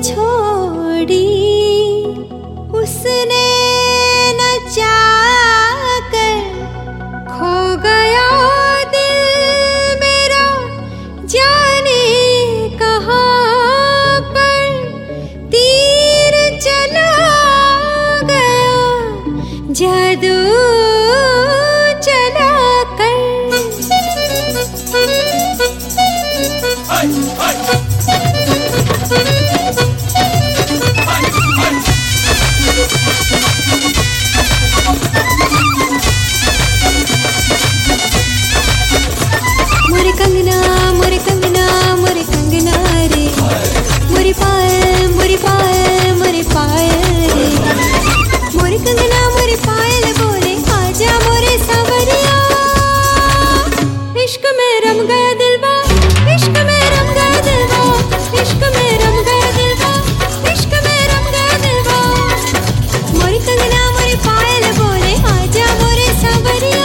छोड़ी उसने न चाहकर खो गया दिल मेरा जाने कहाँ पर तीर चला गया जादू चला कर। मोरे कंगना मोरे कंगना मोरे कंगना रे मोरे पायल मोरे पायल मोरे पायल रे मोरे कंगना मोरे पायल बोले आजा मोरे सावरिया। इश्क में रम गया दिलवा इश्क में रम गया दिलवा इश्क में रम गया दिलवा इश्क में रम गया दिलवा। मोरे कंगना मोरे पायल बोले आजा मोरे सावरिया।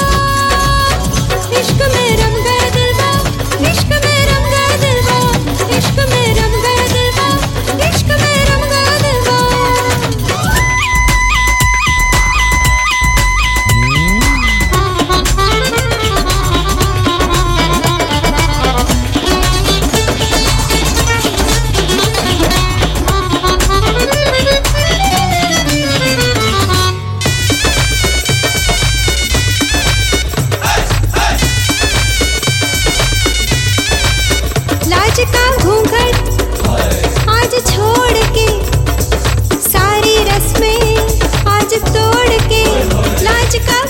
इश्क में रम गया दिलवा इश्क में रम गया दिलवा इश्क में रम गया दिलवा इश्क में रम गया दिलवा। लाज का घूंघट आज छोड़ के सारी रस्में आज तोड़ के लाज का